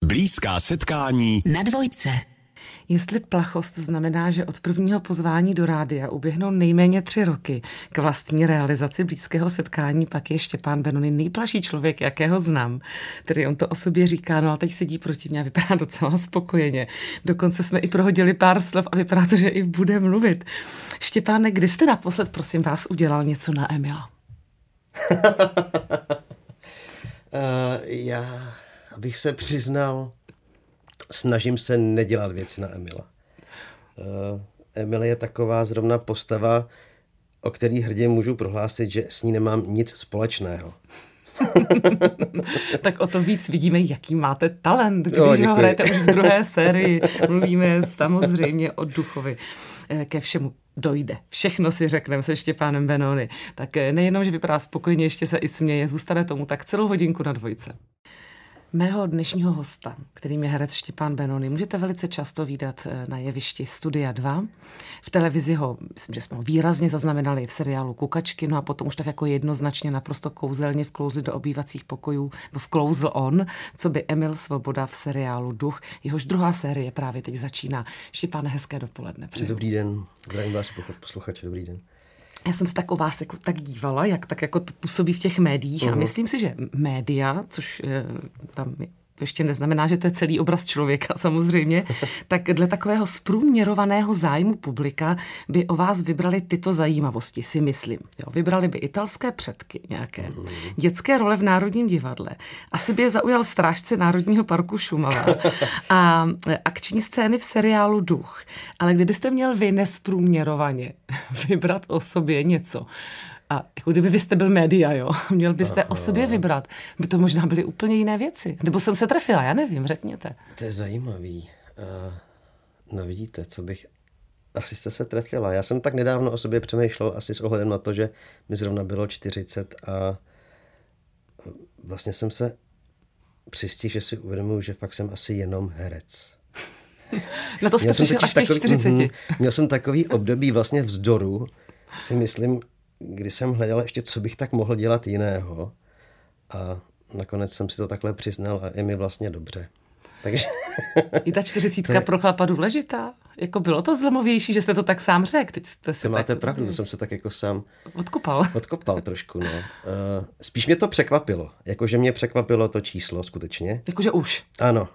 Blízká setkání na dvojce. Jestli plachost znamená, že od prvního pozvání do rádia uběhnou nejméně 3 roky k vlastní realizaci blízkého setkání, pak je Štěpán Benony nejplaší člověk, jakého znám. Tedy on to o sobě říká, no a teď sedí proti mě a vypadá docela spokojeně. Dokonce jsme i prohodili pár slov a vypadá to, že i bude mluvit. Štěpáne, kdy jste naposled, prosím vás, udělal něco na Emila? Já, abych se přiznal, snažím se nedělat věci na Emila. Emil je taková zrovna postava, o který hrdě můžu prohlásit, že s ní nemám nic společného. Tak o to víc vidíme, jaký máte talent, když ho hrajete už v 2. sérii. Mluvíme samozřejmě o Duchovi. Ke všemu dojde. Všechno si řekneme se Štěpánem Benony. Tak nejenom, že vypadá spokojeně, ještě se i směje, zůstane tomu tak celou hodinku na dvojce. Mého dnešního hosta, kterým je herec Štěpán Benony, můžete velice často vídat na jevišti Studia 2. V televizi ho, myslím, že jsme ho výrazně zaznamenali v seriálu Kukačky, no a potom už tak jako jednoznačně naprosto kouzelně vklouzl do obývacích pokojů, vklouzl on, co by Emil Svoboda v seriálu Duch. Jehož 2. série právě teď začíná. Štěpáne, hezké dopoledne. Přeju. Dobrý den, zdravím vás posluchači, dobrý den. Já jsem se tak o vás jako tak dívala, jak tak jako to působí v těch médiích a myslím si, že média, což tam ještě neznamená, že to je celý obraz člověka samozřejmě, tak dle takového zprůměrovaného zájmu publika by o vás vybrali tyto zajímavosti, si myslím. Jo, vybrali by italské předky nějaké, dětské role v Národním divadle, asi by je zaujal strážce Národního parku Šumava a akční scény v seriálu Duch. Ale kdybyste měl vy nezprůměrovaně vybrat o sobě něco, a jako kdyby vy jste byl média, jo, měl byste o sobě vybrat, by to možná byly úplně jiné věci. Nebo jsem se trefila, já nevím, řekněte. To je zajímavý. No vidíte, co bych... Asi jste se trefila. Já jsem tak nedávno o sobě přemýšlel asi s ohledem na to, že mi zrovna bylo 40 a vlastně jsem se přistihl, že si uvědomuji, že fakt jsem asi jenom herec. Na to jste přišel až těch 40. Měl jsem takový období vlastně vzdoru, si myslím, kdy jsem hledal ještě, co bych tak mohl dělat jiného. A nakonec jsem si to takhle přiznal a je mi vlastně dobře. Takže... I ta 40 pro chlapa důležitá? Jako bylo to zlomovější, že jste to tak sám řekl? Teď jste si to máte pravdu, to jsem se tak jako sám... Odkopal trošku, no. Spíš mě to překvapilo. Jakože mě překvapilo to číslo skutečně. Jakože už. Ano.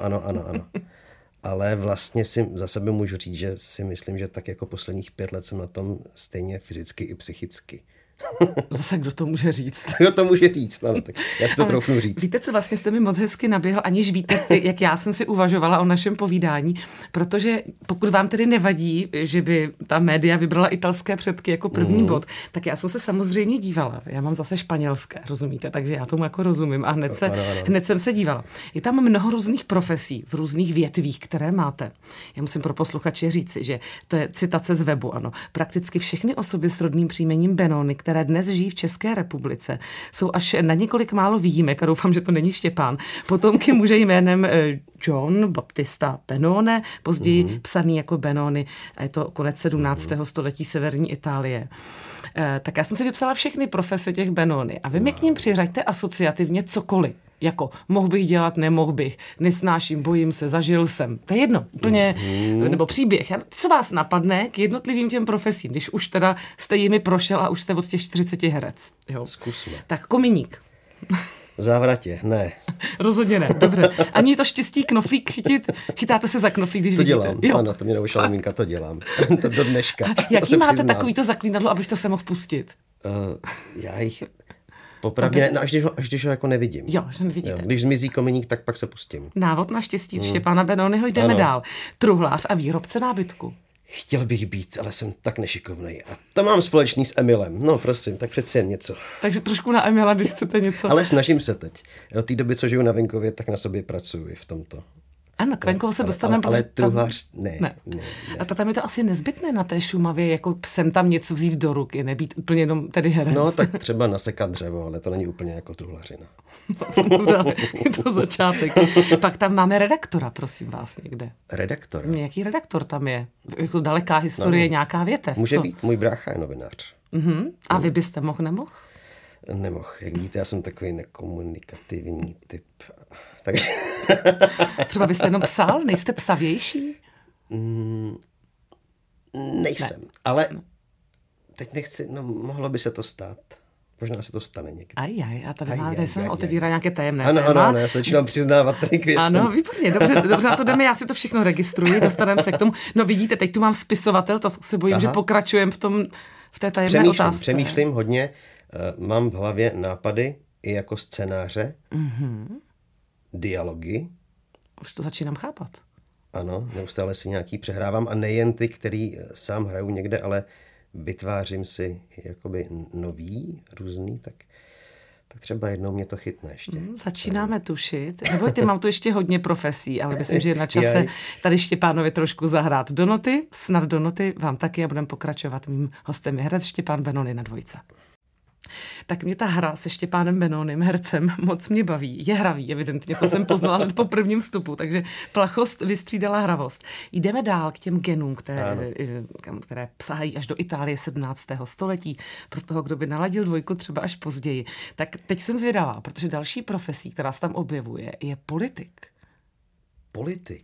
Ale vlastně si za sebe můžu říct, že si myslím, že tak jako posledních 5 let jsem na tom stejně fyzicky i psychicky. Zase kdo to může říct? Kdo to může říct, ano, tak já si to troufnu říct. Víte, co vlastně jste mi moc hezky naběhl, aniž víte, jak já jsem si uvažovala o našem povídání, protože pokud vám tedy nevadí, že by ta média vybrala italské předky jako první bod, tak já jsem se samozřejmě dívala. Já mám zase španělské, rozumíte, takže já tomu jako rozumím a hned jsem se dívala. Je tam mnoho různých profesí v různých větvích, které máte. Já musím pro posluchače říci, že to je citace z webu, ano. Prakticky všechny osoby s rodným příjmením Benony, které dnes žijí v České republice, jsou až na několik málo výjimek, a doufám, že to není Štěpán, potomky muže jménem John Baptista Benone, později psaný jako Benony, a je to konec 17. století severní Itálie. Tak já jsem si vypsala všechny profese těch Benony a vy mi k ním přiřaďte asociativně cokoliv. Jako mohl bych dělat, nemohl bych, nesnáším, bojím se, zažil jsem. To je jedno, úplně, nebo příběh. Co vás napadne k jednotlivým těm profesím, když už teda jste jimi prošel a už jste od těch 40 herec. Jo. Zkusme. Tak kominík. Závratě, ne. Rozhodně ne, dobře. Ani to štěstí knoflík chytit, chytáte se za knoflík, když to vidíte. Dělám, jo. Ano, to mě naučila maminka, to dělám. To do dneška. Jaký máte takovýto zaklínadlo, abyste se mohl pustit? Já jich... Popravdě ne, no, až když ho jako nevidím. Jo, že nevidíte. Jo, když zmizí kominík, tak pak se pustím. Návod na štěstí Štěpána Benonyho, jdeme dál. Truhlář a výrobce nábytku. Chtěl bych být, ale jsem tak nešikovnej. A to mám společný s Emilem. No prosím, tak přeci jen něco. Takže trošku na Emila, když chcete něco. Ale snažím se teď. Od té doby, co žiju na venkově, tak na sobě pracuji v tomto. Ano, k venkovu se dostaneme. Ale truhlář ne. A tam je to asi nezbytné na té Šumavě, jako sem tam něco vzít do ruky, nebýt úplně jenom tedy herec. No tak třeba nasekat dřevo, ale to není úplně jako truhlařina. Je to začátek. Pak tam máme redaktora, prosím vás, někde. Redaktor? Jaký redaktor tam je? Jako daleká historie, nějaká větev. Může být, můj brácha je novinář. A vy byste nemohl? Nemohl. Jak vidíte, já jsem takový nekomunikativní typ. Takže... Třeba byste jenom psal? Nejste psavější? Nejsem, Ne. ale teď nechci, mohlo by se to stát. Možná se to stane někdy. A tady jsem otevírá nějaké tajemné ano, téma. Ano, já se začínám přiznávat tady k věcem. Ano, výborně, dobře na to jdeme, já si to všechno registruji, dostaneme se k tomu. No vidíte, teď tu mám spisovatel, to se bojím, že pokračujeme v té tajemné otázce. Přemýšlím hodně, mám v hlavě nápady i jako scénáře, dialogy. Už to začínám chápat. Ano, neustále si nějaký přehrávám a nejen ty, který sám hraju někde, ale vytvářím si jakoby nový, různý, tak třeba jednou mě to chytne ještě. Začínáme tušit. Nebojte, mám tu ještě hodně profesí, ale myslím, že je na čase tady Štěpánovi trošku zahrát do noty. Snad do noty vám taky a budeme pokračovat. Mým hostem je herec Štěpán Benony na Dvojce. Tak mě ta hra se Štěpánem Benonym, hercem, moc mě baví. Je hravý, evidentně, to jsem poznala hned po prvním vstupu, takže plachost vystřídala hravost. Jdeme dál k těm genům, které sahají až do Itálie 17. století, pro toho, kdo by naladil Dvojku třeba až později. Tak teď jsem zvědavá, protože další profesí, která se tam objevuje, je politik. Politik?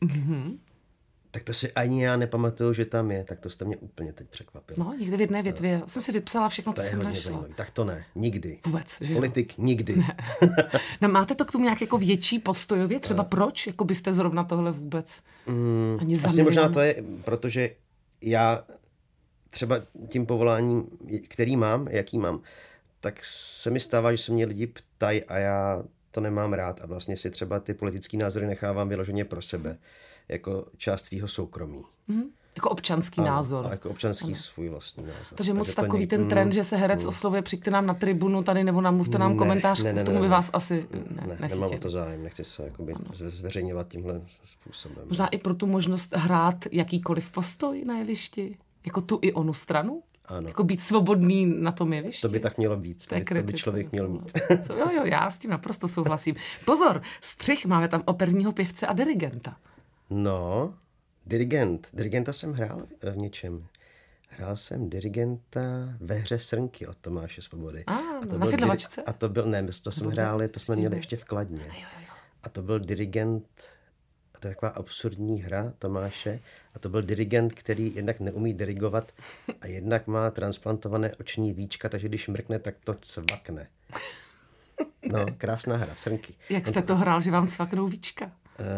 Tak to si ani já nepamatuju, že tam je, tak to jste mě úplně teď překvapil. No, někde v jedné větvě. Jsem si vypsala všechno, co jsem našla. Zajímavý. Tak to ne, nikdy. Vůbec, že politik nikdy. Ne. No, máte to k tomu nějak jako větší postojově? Třeba proč? Jako byste zrovna tohle vůbec ani za asi možná to je, protože já třeba tím povoláním, který mám, jaký mám, tak se mi stává, že se mě lidi ptají a já to nemám rád a vlastně si třeba ty politické názory nechávám vyloženě pro sebe. Jako část svýho soukromí. Jako občanský názor. A jako občanský svůj vlastní názor. Takže moc takový ten trend, že se herec oslovuje, přijďte nám na tribunu tady nebo namluvte nám komentář, k tomu by vás asi nechytil. Nemám o to zájem, nechci se jakoby zveřejňovat tímhle způsobem. Možná i pro tu možnost hrát jakýkoliv postoj na jevišti? Jako tu i onu stranu? Ano. Jako být svobodný na tom jevišti? To by tak mělo být. To by člověk měl mít. Jo, já s tím naprosto souhlasím. Pozor, střih, máme tam operního pěvce a dirigenta. No, dirigenta jsem hrál v něčem. Hrál jsem dirigenta ve hře Srnky od Tomáše Svobody. Na Fidlovačce? A to byl, ne, to jsme hráli, to jsme měli ještě v Kladně. Jo. A to byl dirigent, to je taková absurdní hra Tomáše, a to byl dirigent, který jednak neumí dirigovat a jednak má transplantované oční víčka, takže když mrkne, tak to cvakne. No, krásná hra, Srnky. Jak jste to hrál, že vám cvaknou víčka?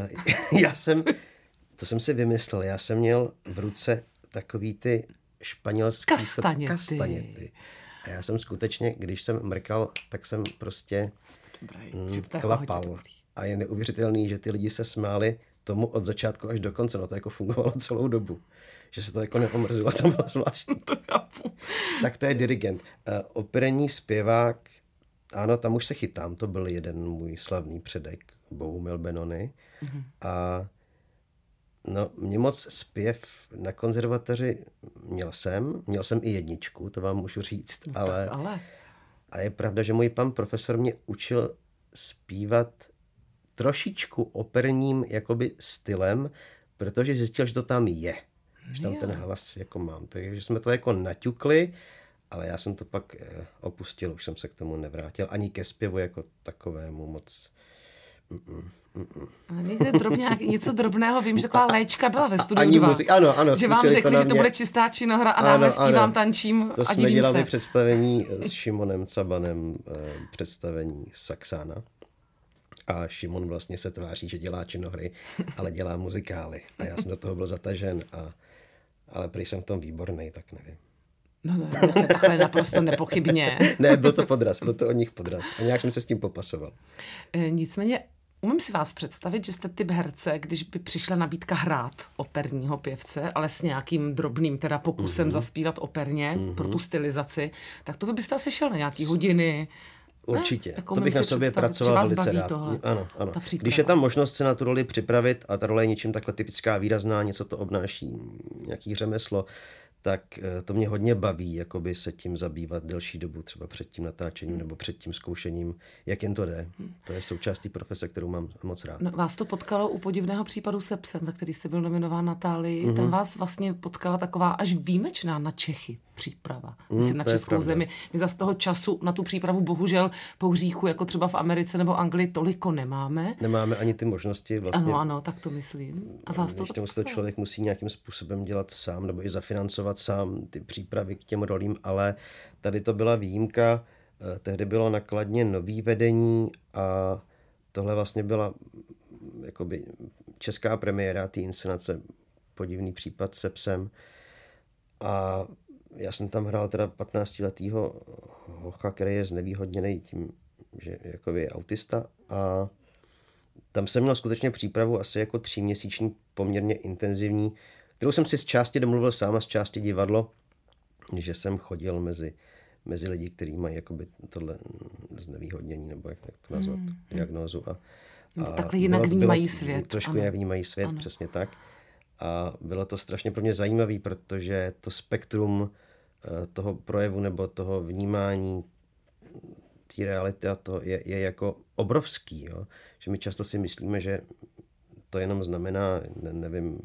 To jsem si vymyslel, já jsem měl v ruce takový ty španělský kastaněty. A já jsem skutečně, když jsem mrkal, tak jsem prostě klapal. A je neuvěřitelný, že ty lidi se smáli tomu od začátku až do konce. No to jako fungovalo celou dobu. Že se to jako neomrzilo, to bylo zvláštní. Tak to je dirigent. Operní zpěvák, ano, tam už se chytám. To byl jeden můj slavný předek, Bohumil Benony. A no, mě moc zpěv na konzervatoři měl jsem i jedničku, to vám můžu říct, ale... A je pravda, že můj pan profesor mě učil zpívat trošičku operním jakoby stylem, protože zjistil, že to tam je. Že tam ten hlas jako mám. Takže jsme to jako naťukli, ale já jsem to pak opustil, už jsem se k tomu nevrátil. Ani ke zpěvu jako takovému moc... A někde něco drobného, vím, že taková léčka byla ve studiu 2. Ano, že vám řekli, že to bude čistá činohra a náhle zpívám, tančím to a divím se. jsme dělali představení s Šimonem Cabanem, představení Saxána. A Šimon vlastně se tváří, že dělá činohry, ale dělá muzikály. A já jsem do toho byl zatažen, ale prý jsem v tom výbornej, tak nevím. No, takhle naprosto nepochybně. Ne, byl to podraz, byl to od nich podraz. A nějak jsem se s tím popasoval. Nicméně, umím si vás představit, že jste typ herce, když by přišla nabídka hrát operního pěvce, ale s nějakým drobným teda pokusem zaspívat operně pro tu stylizaci, tak to vy byste asi šel na nějaký hodiny. Určitě, ne? To bych na sobě pracoval velice rád. Ano. Když je tam možnost se na tu roli připravit a ta role je něčím takhle typická, výrazná, něco to obnáší, nějaký řemeslo, tak to mě hodně baví, jakoby se tím zabývat delší dobu, třeba před tím natáčením nebo před tím zkoušením, jak jen to jde. To je součástí profese, kterou mám moc rád. No, vás to potkalo u podivného případu se psem, za který jste byl nominován Natálii. Tam vás vlastně potkala taková až výjimečná na Čechy příprava. Myslím na českou zemi. My za z toho času na tu přípravu bohužel po hříchu, jako třeba v Americe nebo Anglii, toliko nemáme. Nemáme ani ty možnosti vlastně. Ano, tak to myslím. A vás to člověk musí nějakým způsobem dělat sám nebo i zafinancovat sám ty přípravy k těm rolím, ale tady to byla výjimka. Tehdy bylo na Kladně nový vedení a tohle vlastně byla jakoby česká premiéra té inscenace Podivný případ se psem. A já jsem tam hrál teda 15letýho hocha, který je znevýhodněný tím, že jakoby je autista, a tam jsem měl skutečně přípravu asi jako 3měsíční, poměrně intenzivní, kterou jsem si z části domluvil sám a z části divadlo, že jsem chodil mezi lidi, kteří mají jakoby tohle znevýhodnění, nebo jak to nazvat, diagnózu. A takhle jinak vnímají svět. Trošku jinak vnímají svět, ano. Přesně tak. A bylo to strašně pro mě zajímavé, protože to spektrum toho projevu nebo toho vnímání té reality a to je jako obrovský. Jo? Že my často si myslíme, že to jenom znamená, nevím,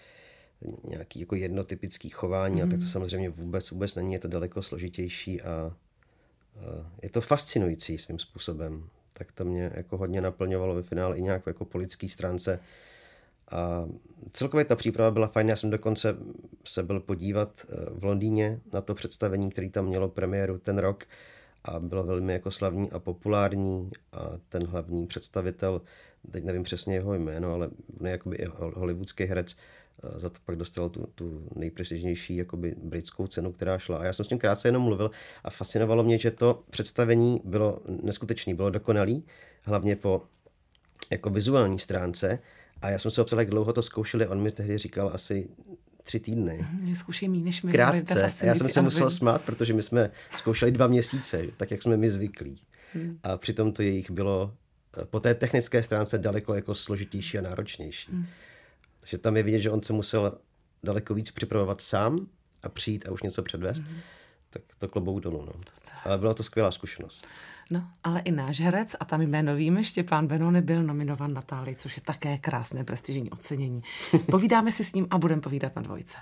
nějaký jako jednotypický chování, a tak to samozřejmě vůbec není, je to daleko složitější a je to fascinující svým způsobem. Tak to mě jako hodně naplňovalo ve finále i nějak jako po lidský stránce. A celkově ta příprava byla fajn. Já jsem dokonce se byl podívat v Londýně na to představení, který tam mělo premiéru ten rok a bylo velmi jako slavní a populární, a ten hlavní představitel, teď nevím přesně jeho jméno, ale ne jakoby hollywoodský herec, za to pak dostal tu nejprestižnější jakoby britskou cenu, která šla. A já jsem s tím krátce jenom mluvil a fascinovalo mě, že to představení bylo neskutečné, bylo dokonalý, hlavně po jako vizuální stránce. A já jsem se optal, jak dlouho to zkoušeli. On mi tehdy říkal asi 3 týdny. Mě zkoušejí méně než my. Krátce. A já jsem se musel smát, protože my jsme zkoušeli 2 měsíce, tak jak jsme my zvyklí. A přitom to jejich bylo po té technické stránce daleko jako složitější a náročnější. Takže tam je vidět, že on se musel daleko víc připravovat sám a přijít a už něco předvést. Tak to klobouk dolů. No. Ale byla to skvělá zkušenost. No, ale i náš herec, a tam jméno víme, Štěpán Benony byl nominovan Natálii, což je také krásné prestižní ocenění. Povídáme si s ním a budeme povídat na dvojce.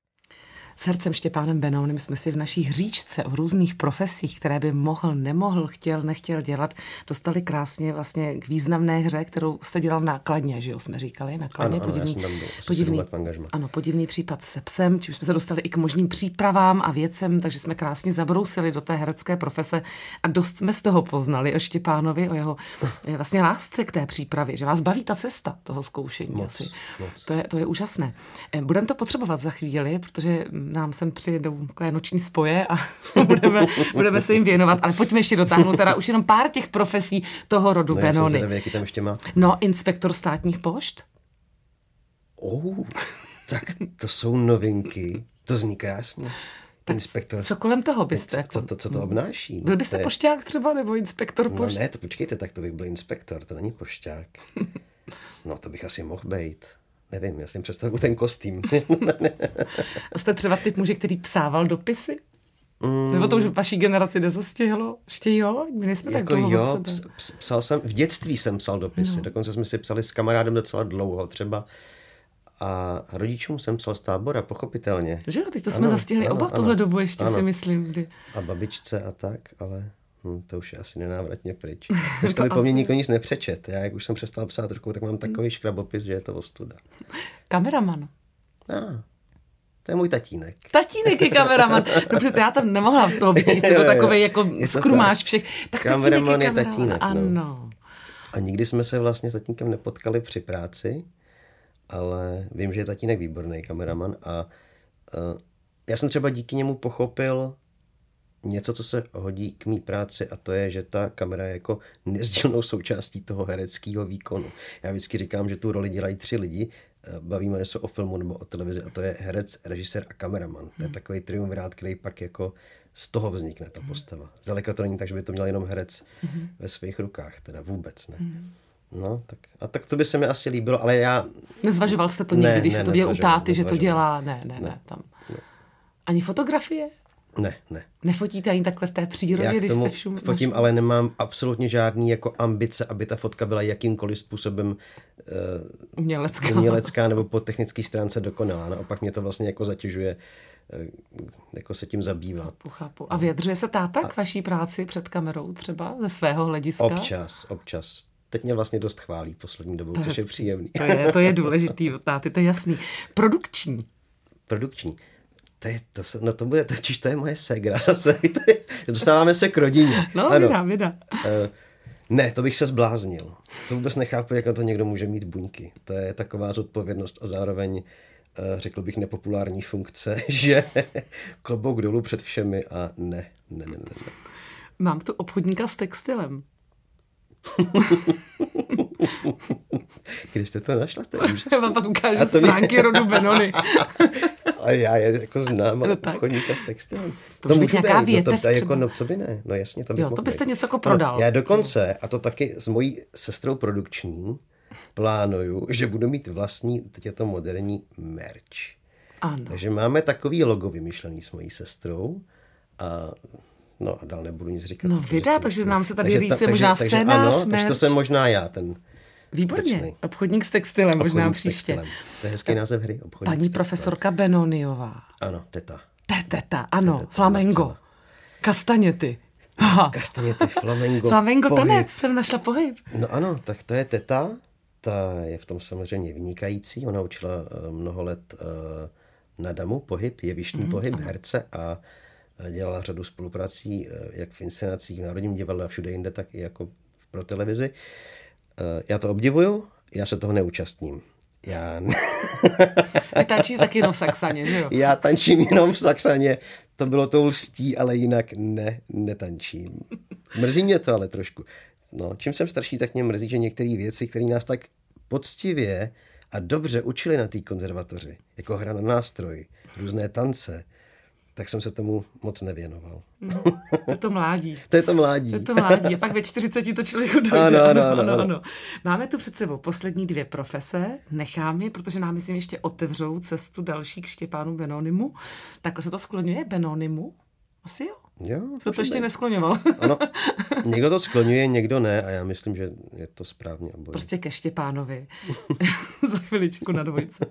S hercem Štěpánem Benonym jsme si v naší hříčce o různých profesích, které by mohl, nemohl, chtěl, nechtěl dělat, dostali krásně vlastně k významné hře, kterou jste dělal na Kladně, že jo, jsme říkali, na Kladně. Ano, já jsem tam byl, podivný případ se psem, čím jsme se dostali i k možným přípravám a věcem, takže jsme krásně zabrousili do té herecké profese a dost jsme z toho poznali o Štěpánovi, o jeho vlastně lásce k té přípravě, že vás baví ta cesta toho zkoušení. Moc. To je úžasné. Budeme to potřebovat za chvíli, protože nám sem přijedou takové noční spoje a budeme se jim věnovat, ale pojďme ještě dotáhnout teda už jenom pár těch profesí toho rodu Benony. Jaký tam ještě má? No, inspektor státních pošt. Tak to jsou novinky, to zní krásně. Inspektor. Co kolem toho byste? Co to obnáší? Byl byste pošťák třeba, nebo inspektor pošt? No ne, to počkejte, tak to bych byl inspektor, to není pošťák. No to bych asi mohl být. Nevím, já si představuji ten kostým. Jste třeba typ muže, který psával dopisy? Nebo to už vaší generaci nezastihlo? Ještě jo? My nejsme jako tak dlouho jo, psal jsem, v dětství jsem psal dopisy. Dokonce jsme si psali s kamarádem docela dlouho třeba. A rodičům jsem psal z tábora, pochopitelně. Že jo, teď to jsme zastihli oba tuhle dobu ještě, si myslím. Kdy. A babičce a tak, ale to už je asi nenávratně pryč. Dneska by po mně nikdo nic nepřečet. Já, jak už jsem přestal psát rukou, tak mám takový škrabopis, že je to ostuda. Kameraman. To je můj tatínek. Tatínek je kameraman. Dobře, to já tam nemohla z toho vyčíst, je to takovej jako skrumáš všech. Tak kameraman je tatínek. Ano. A nikdy jsme se vlastně s tatínkem nepotkali při práci, ale vím, že je tatínek výborný kameraman a já jsem třeba díky němu pochopil něco, co se hodí k mý práci, a to je, že ta kamera je jako nezdílnou součástí toho hereckého výkonu. Já vždycky říkám, že tu roli dělají 3 lidi, bavíme se o filmu nebo o televizi, a to je herec, režisér a kameraman. To je takový triumvirát, který pak jako z toho vznikne ta postava. Zdaleka to není tak, že by to měl jenom herec ve svých rukách, teda vůbec ne. No, tak to by se mi asi líbilo, ale já... Nezvažoval jste to někdy, když jste to dělal u táty, že to dělá? Ne. Tam. Ani fotografie? Ne. Nefotíte ani takhle v té přírodě, Já k když tomu jste fotím, ale nemám absolutně žádný jako ambice, aby ta fotka byla jakýmkoliv způsobem umělecká nebo po technické stránce dokonalá. Naopak mě to vlastně jako zatěžuje jako se tím zabývat. Chápu. A vyjadřuje se táta k vaší práci před kamerou třeba ze svého hlediska? Občas. Teď mě vlastně dost chválí poslední dobou, což je příjemný. To je důležitý od táty, to je jasný. Produkční. To je moje ségra zase. Dostáváme se k rodině. No, vydá. Ne, to bych se zbláznil. To vůbec nechápu, jak na to někdo může mít buňky. To je taková zodpovědnost a zároveň, řekl bych, nepopulární funkce, že klobouk dolů před všemi a ne. Mám tu obchodníka s textilem. Když jste to našla, to je úžasný. Já vám pak ukážu stránky rodu Benony. A já je jako znám, ale obchodníka s textilem. To může být nějaká větev třeba. Jako, co by ne? No jasně, to bych mohl to byste být. něco jako prodal. Já dokonce, a to taky s mojí sestrou produkční, plánuju, že budu mít vlastní, teď je to moderní merch. Ano. Takže máme takový logo vymyšlený s mojí sestrou a dál nebudu nic říkat. No vydá, takže nám se tady rýsuje možná scénář, ano, takže to jsem možná já, ten výborně, tečnej. Obchodník s textilem, možná Obchodník příště. To je hezký název hry. Paní profesorka Benoniová. Ano, teta. Teta, ano, flamengo. Kastaněty. Kastaněty, flamengo. Flamengo tanec, jsem našla pohyb. No ano, tak to je teta. Ta je v tom samozřejmě vynikající. Ona učila mnoho let na damu pohyb, jevištní pohyb, herce a dělala řadu spoluprací, jak v inscenacích v Národním divadle a všude jinde, tak i jako pro televizi. Já to obdivuju, já se toho neúčastním. Vy tančíte taky jenom v saxaně, že jo? Já tančím jenom v saxaně, to bylo tou lstí, ale jinak netančím. Mrzí mě to ale trošku. No, čím jsem starší, tak mě mrzí, že některé věci, které nás tak poctivě a dobře učili na té konzervatoři, jako hra na nástroj, různé tance, tak jsem se tomu moc nevěnoval. To je to mládí. To je to mládí. A pak ve 40 to člověku dojde. Ano. Máme tu před sebou poslední 2 profese. Nechám je, protože nám myslím ještě otevřou cestu další k Štěpánu Benonimu. Takhle se to skloňuje Benonimu? Asi jo. Jo, to ještě neskloňoval. Ano, někdo to skloňuje, někdo ne a já myslím, že je to správně oboje. Prostě ke Štěpánovi. Za chviličku na dvojce.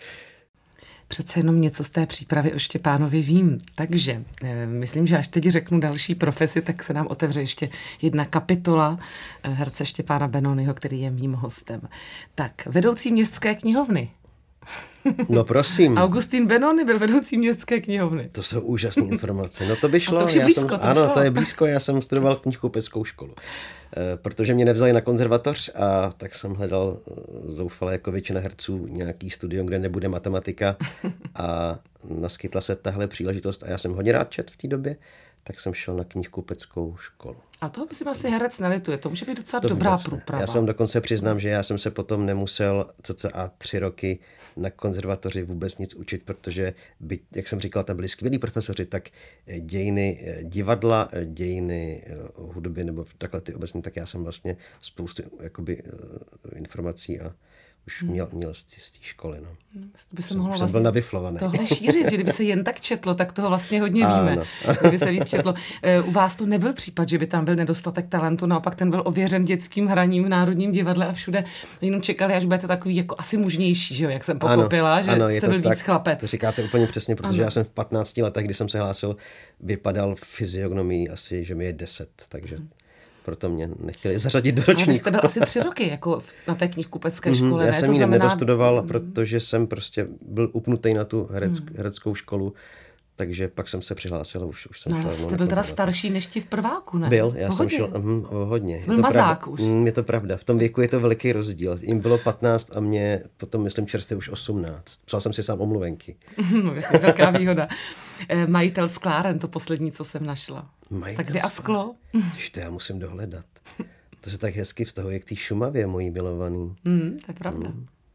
Přece jenom něco z té přípravy o Štěpánovi vím, takže myslím, že až teď řeknu další profesi, tak se nám otevře ještě jedna kapitola herce Štěpána Benonyho, který je mým hostem. Tak, vedoucí městské knihovny. No prosím. Augustín Benony byl vedoucí městské knihovny. To jsou úžasné informace. No to by šlo. To je blízko, já jsem studoval knihkupeckou školu. Protože mě nevzali na konzervatoř a tak jsem hledal zoufale jako většina herců nějaký studium, kde nebude matematika a naskytla se tahle příležitost a já jsem hodně rád čet v té době, tak jsem šel na knihkupeckou školu. A toho by si asi herec nelituje, to může být docela dobrá průprava. Já se vám dokonce přiznám, že já jsem se potom nemusel cca 3 roky na konzervatoři vůbec nic učit, protože, jak jsem říkal, tam byli skvělí profesoři, tak dějiny divadla, dějiny hudby nebo takhle ty obecně, tak já jsem vlastně spoustu jakoby informací a už měl z té školy. No. By se mohlo jsem byl nabiflovaný. Tohle šířit, že kdyby se jen tak četlo, tak toho vlastně hodně víme. Kdyby se víc četlo. U vás to nebyl případ, že by tam byl nedostatek talentu, naopak ten byl ověřen dětským hraním v Národním divadle a všude. Jenom čekali, až budete takový jako asi mužnější, že jo, jak jsem pochopila, že jste byl víc chlapec. To říkáte úplně přesně, protože já jsem v 15 letech, kdy jsem se hlásil, vypadal fyziognomií asi, že mi je 10, takže proto mě nechtěli zařadit do ročníku. Ale vy jste byl asi 3 roky jako na té knihkupecké škole. Já jsem ji nedostudoval, protože jsem prostě byl upnutý na tu hereckou školu, takže pak jsem se přihlásil. Už jsem šel. Jste byl teda starší než ti v prváku, ne? Byl, já jsem šel hodně. Byl mazák už. Je to pravda, v tom věku je to veliký rozdíl. Jim bylo 15 a mě potom, myslím, čerstvě už 18. Psal jsem si sám omluvenky. No, jasně, velká výhoda. Majitel skláren, to poslední, co jsem našla. Tak vy a sklo? To já musím dohledat. To se tak hezky vztahuje k té Šumavě, mojí milovaný. To je pravda.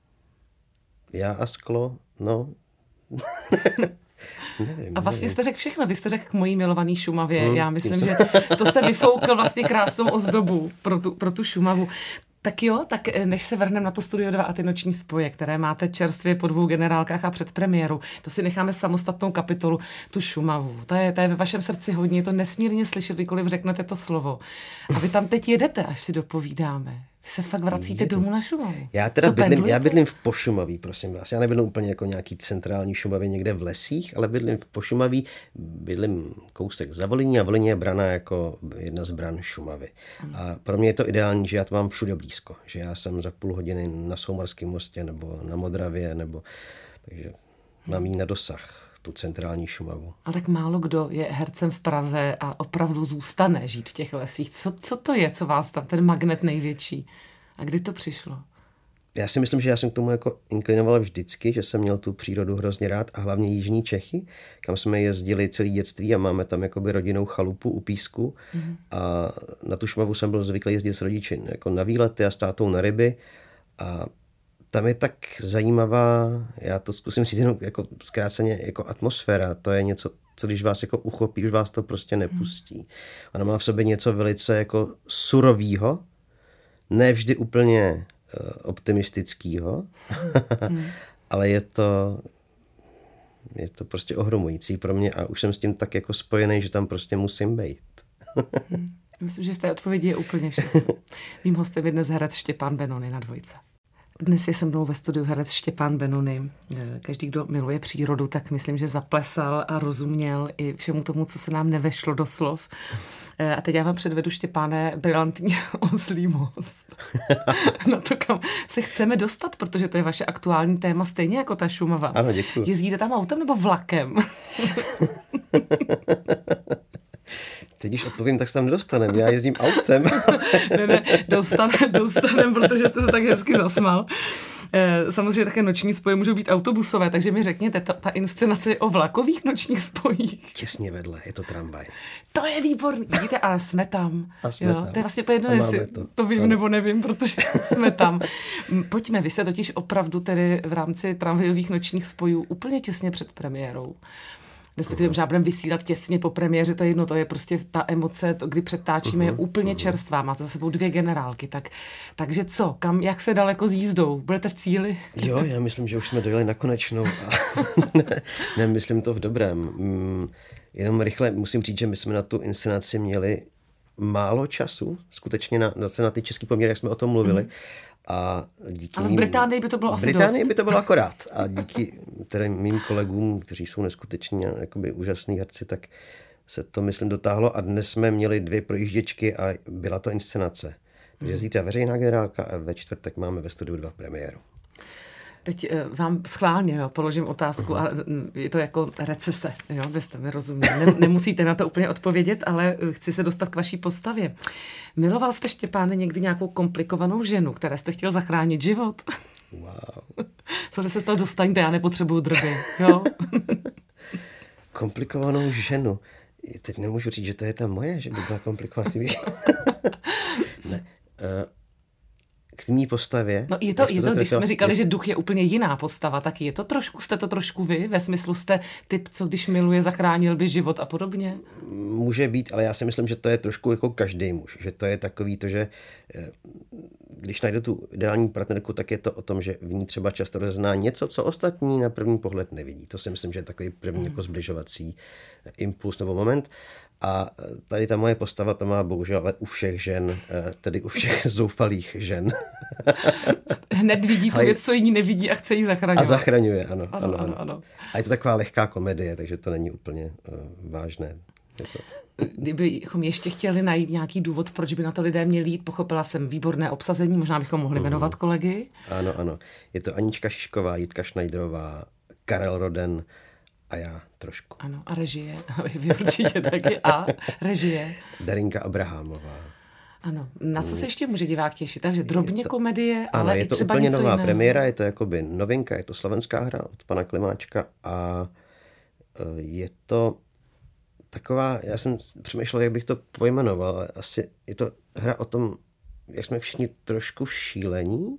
Já a sklo, no... A vlastně jste řekl všechno. Vy jste řekl k mojí milovaný Šumavě. Já myslím, že to jste vyfoukl vlastně krásnou ozdobu pro tu Šumavu. Tak jo, tak než se vrhneme na to Studio 2 a ty noční spoje, které máte čerstvě po 2 generálkách a před premiérou, to si necháme samostatnou kapitolu, tu Šumavu. To je ve vašem srdci hodně, je to nesmírně slyšet, kdykoliv řeknete to slovo. A vy tam teď jedete, až si dopovídáme. Vy se fakt vracíte domů na Šumavu. Já bydlím v Pošumaví, prosím vás. Já nebydlím úplně jako nějaký centrální Šumavě někde v lesích, ale bydlím v Pošumaví, bydlím kousek za Volyní a Volyně je braná jako jedna z bran Šumavy. A pro mě je to ideální, že já to mám všude blízko, že já jsem za půl hodiny na Soumarském mostě nebo na Modravě, takže mám jí na dosah, tu centrální Šumavu. A tak málo kdo je hercem v Praze a opravdu zůstane žít v těch lesích. Co to je, co vás tam, ten magnet největší? A kdy to přišlo? Já si myslím, že já jsem k tomu jako inklinoval vždycky, že jsem měl tu přírodu hrozně rád a hlavně jižní Čechy, kam jsme jezdili celé dětství a máme tam jakoby rodinnou chalupu u Písku. A na tu Šumavu jsem byl zvyklý jezdit s rodiči jako na výlety a s tátou na ryby a tam je tak zajímavá, já to zkusím říct jenom jako zkráceně, jako atmosféra, to je něco, co když vás jako uchopí, už vás to prostě nepustí. Ona má v sobě něco velice jako surovýho, ne vždy úplně optimistického, ale je to prostě ohromující pro mě a už jsem s tím tak jako spojený, že tam prostě musím být. Myslím, že v té odpovědi je úplně všechno. Mým hostem je dnes herec Štěpán Benony na Dvojce. Dnes je se mnou ve studiu herec Štěpán Benony. Každý, kdo miluje přírodu, tak myslím, že zaplesal a rozuměl i všemu tomu, co se nám nevešlo do slov. A teď já vám předvedu, Štěpáne, brilantní Oslí most. Na to, kam se chceme dostat, protože to je vaše aktuální téma, stejně jako ta Šumava. Ano, děkuji. Jezdíte tam autem nebo vlakem? Teď, když odpovím, tak se tam nedostaneme. Já jezdím autem. ne, dostanem, protože jste se tak hezky zasmál. Samozřejmě také noční spoje můžou být autobusové, takže mi řekněte, ta inscenace je o vlakových nočních spojích. Těsně vedle, je to tramvaj. To je výborný. Vidíte, ale jsme tam. Tam. To je vlastně jedno, jestli to vím nebo nevím, protože jsme tam. Pojďme, vy jste totiž opravdu tedy v rámci tramvajových nočních spojů úplně těsně před premiérou. Respektive možná budeme vysílat těsně po premiéře, to je jedno, to je prostě ta emoce, to, kdy přetáčíme, je úplně čerstvá, máte za sebou 2 generálky, takže co, jak se daleko s jízdou, budete v cíli? Jo, já myslím, že už jsme dojeli na konečnou a ne, myslím to v dobrém. Jenom rychle musím říct, že my jsme na tu inscenaci měli málo času, skutečně na ty český poměry, jak jsme o tom mluvili. A ale v Británii by to bylo asi dost. V Británii by to bylo akorát. A díky mým kolegům, kteří jsou neskutečně jakoby úžasný herci, tak se to, myslím, dotáhlo. A dnes jsme měli 2 projížděčky a byla to inscenace. Takže zítra veřejná generálka a ve čtvrtek máme ve Studiu 2 premiéru. Teď vám schválně položím otázku a je to jako recese, byste mi rozuměli. Nemusíte na to úplně odpovědět, ale chci se dostat k vaší postavě. Miloval jste, Štěpáne, někdy nějakou komplikovanou ženu, které jste chtěl zachránit život? Wow. Co se z toho dostaňte, já nepotřebuju drby, jo? Komplikovanou ženu. Teď nemůžu říct, že to je ta moje, že by byla komplikovaná. Ne. K mý postavě. No je to když jsme říkali, že duch je úplně jiná postava, tak jste to trošku vy, ve smyslu jste typ, co když miluje, zachránil by život a podobně? Může být, ale já si myslím, že to je trošku jako každý muž, že to je takový to, že když najdu tu ideální partnerku, tak je to o tom, že v ní třeba často rozezná něco, co ostatní na první pohled nevidí. To si myslím, že je takový první jako zbližovací impuls nebo moment. A tady ta moje postava to má bohužel ale u všech žen, tedy u všech zoufalých žen. Hned vidí tu věc, co jiní nevidí a chce ji zachraňovat. A zachraňuje, ano. A je to taková lehká komedie, takže to není úplně vážné. Kdybychom ještě chtěli najít nějaký důvod, proč by na to lidé měli jít, pochopila jsem výborné obsazení, možná bychom mohli jmenovat kolegy. Ano. Je to Anička Šišková, Jitka Šnajdrová, Karel Roden a já trošku. Ano, a režie. Vy určitě taky. A režie. Darinka Abrahamová. Ano. Na co se ještě může divák těšit? Takže drobně komedie, ano, ale je to i třeba úplně něco nová jiného. premiéra, je to jakoby novinka, je to slovenská hra od pana Klimáčka a je to taková, já jsem přemýšlel, jak bych to pojmenoval, ale asi je to hra o tom, jak jsme všichni trošku šílení,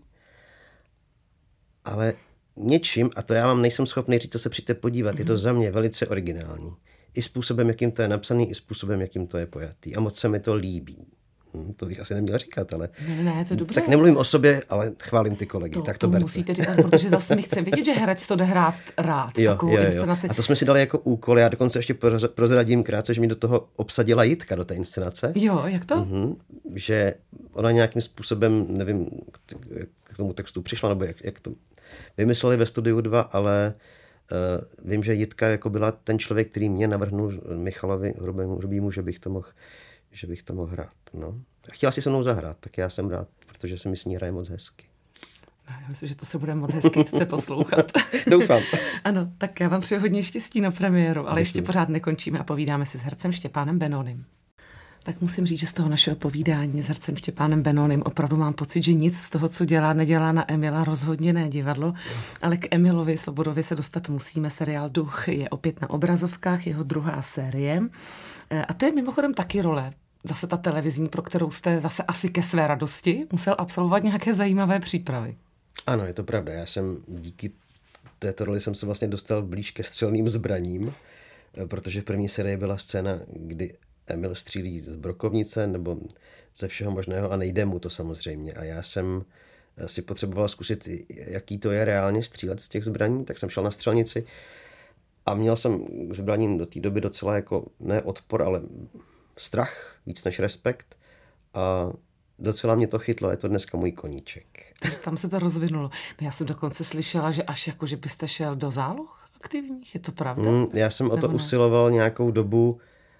ale něčím, a to já vám nejsem schopný říct, co se přijďte podívat, je to za mě velice originální. I způsobem, jakým to je napsaný, i způsobem, jakým to je pojatý. A moc se mi to líbí. To bych asi neměl říkat, ale... Ne, to je dobře. Tak nemluvím o sobě, ale chválím ty kolegy, tak to berte. Musíte říkat, protože zase my chceme vědět, že herec to jde hrát rád, takovou inscenaci. A to jsme si dali jako úkol, já dokonce ještě prozradím krátce, že mi do toho obsadila Jitka, do té inscenace. Jo, jak to? Že ona nějakým způsobem, nevím, k tomu textu přišla, nebo jak to vymysleli ve Studiu 2, ale vím, že Jitka jako byla ten člověk, který mě navrhnul Michalovi Hrubýmu, že bych to mohl hrát. No. Chtěla si se mnou zahrát, tak já jsem rád, protože se mi s ní hraje moc hezky. Já myslím, že to se bude moc hezky se poslouchat. Doufám. Ano, tak já vám přeji hodně štěstí na premiéru, ale ještě pořád nekončíme a povídáme si s hercem Štěpánem Benonym. Tak musím říct, že z toho našeho povídání s hercem Štěpánem Benonym opravdu mám pocit, že nic z toho, co dělá, nedělá na Emila, rozhodně ne divadlo, ale k Emilovi Svobodovi se dostat musíme. Seriál Duch je opět na obrazovkách, jeho druhá série. A to je mimochodem taky role, zase ta televizní, pro kterou jste zase asi ke své radosti musel absolvovat nějaké zajímavé přípravy. Ano, je to pravda. Já jsem díky této roli jsem se vlastně dostal blíž ke střelným zbraním, protože v první sérii byla scéna, kdy Emil střílí z brokovnice nebo ze všeho možného a nejde mu to samozřejmě. A já jsem si potřeboval zkusit, jaký to je reálně střílet z těch zbraní, tak jsem šel na střelnici a měl jsem k zbraním do té doby docela jako ne odpor, ale strach, víc než respekt a docela mě to chytlo, je to dneska můj koníček. Takže tam se to rozvinulo. No já jsem dokonce slyšela, že až jako, že byste šel do záloh aktivních, je to pravda? Já jsem o to usiloval nějakou dobu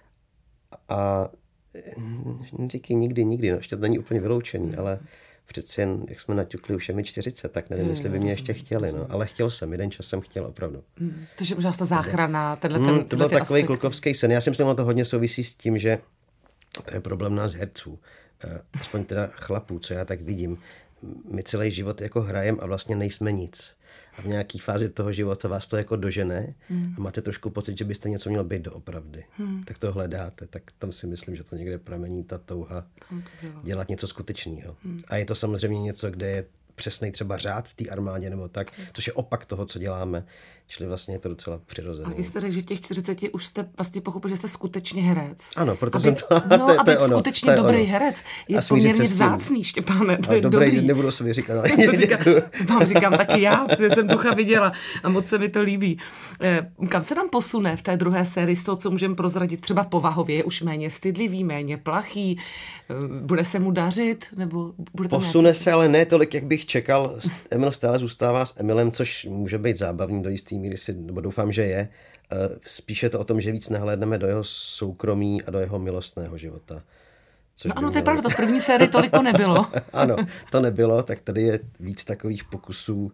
a říkej nikdy, no, ještě to není úplně vyloučený, ale přeci jen, jak jsme naťukli, už je mi 40, tak nevím, jestli by mě ještě chtěli, no, ale chtěl jsem, jeden čas jsem chtěl opravdu. Takže možná ta záchrana, tenhle to byl takový klukovský sen. Já si myslím, že to hodně souvisí s tím, že to je problém nás herců, aspoň teda chlapů, co já tak vidím. My celý život jako hrajeme a vlastně nejsme nic. A v nějaký fázi toho života vás to jako dožene a máte trošku pocit, že byste něco měl být doopravdy. Tak to hledáte, tak tam si myslím, že to někde pramení ta touha dělat něco skutečného. A je to samozřejmě něco, kde je přesnej třeba řád v té armádě nebo tak, což je opak toho, co děláme. Čili vlastně je to docela přirozené. A vy jste řekl, že v těch 40 už jste vlastně pochopil, že jste skutečně herec. ano, proto jsem to... No, a být skutečně dobrý herec je poměrně vzácný, Štěpáne. To je dobrý. Nebudu se mi říkat. Vám říkám taky já, protože jsem Ducha viděla a moc se mi to líbí. Kam se nám posune v té druhé sérii z toho, co můžeme prozradit? Třeba povahově je už méně stydlivý, méně plachý. Bude se mu dařit? Nebo bude to posune se, ale ne tolik, jak bych čekal. Emil stále zůstává s Emilem, což může být zábavný do jistý míry, nebo doufám, že je. Spíše to o tom, že víc nahlédneme do jeho soukromí a do jeho milostného života. No ano, to je pravda, to v první sérii tolik to nebylo. Ano, to nebylo, tak tady je víc takových pokusů,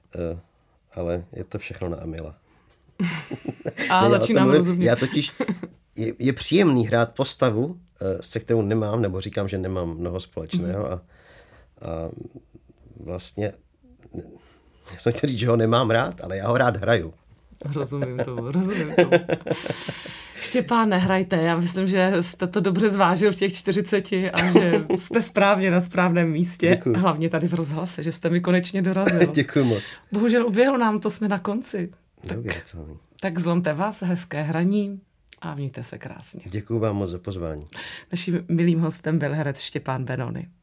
ale je to všechno na Emila. A začínám rozumět. Já totiž, je příjemný hrát postavu, se kterou nemám, nebo říkám, že nemám mnoho společného a vlastně já jsem chtěl říct, že ho nemám rád, ale já ho rád hraju. Rozumím tomu. Štěpáne, hrajte. Já myslím, že jste to dobře zvážil v těch 40 a že jste správně na správném místě. Děkuji. Hlavně tady v rozhlase, že jste mi konečně dorazil. Děkuji moc. Bohužel uběhlo nám to, jsme na konci. Tak zlomte vás, hezké hraní a mějte se krásně. Děkuji vám moc za pozvání. Naším milým hostem byl herec Štěpán Benony.